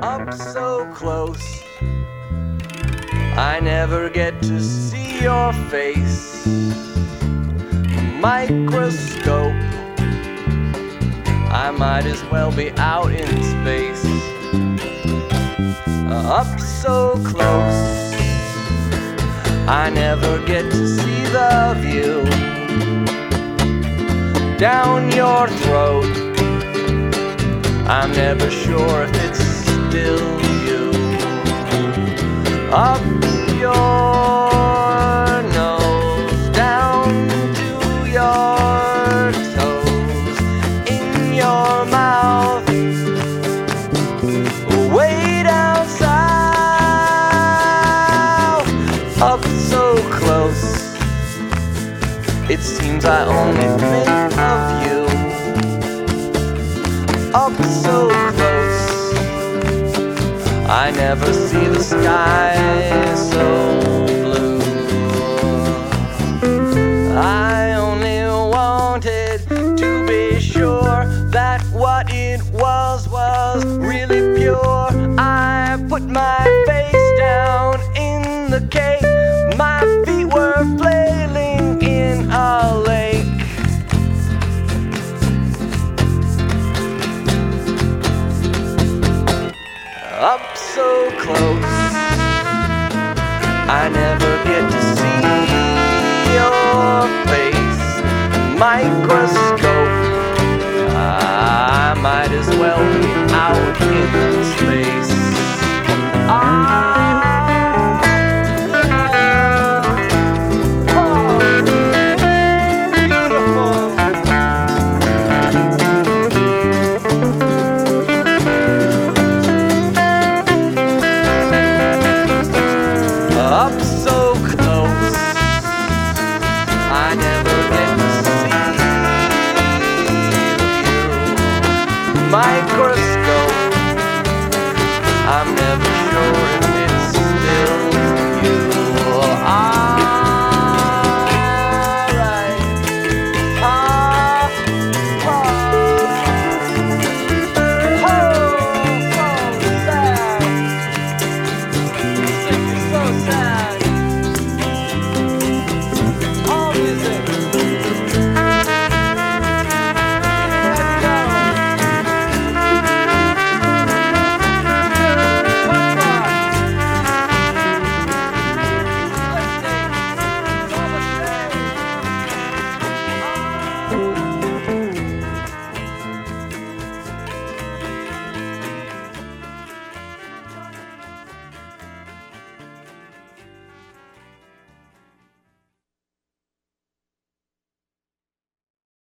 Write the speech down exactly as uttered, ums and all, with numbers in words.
up so close. I never get to see your face. Microscope, I might as well be out in space. Up so close, I never get to see the view. Down your throat, I'm never sure if it's still you. Up your nose, down to your toes, in your mouth, way down south. Up so close, it seems I only think of you. Up so close, I never see the sky so blue. I only wanted to be sure that what it was was really pure. I put my face down in the cake. My feet were flailing in a lake. Up so close, I never get to see your face. Microscope,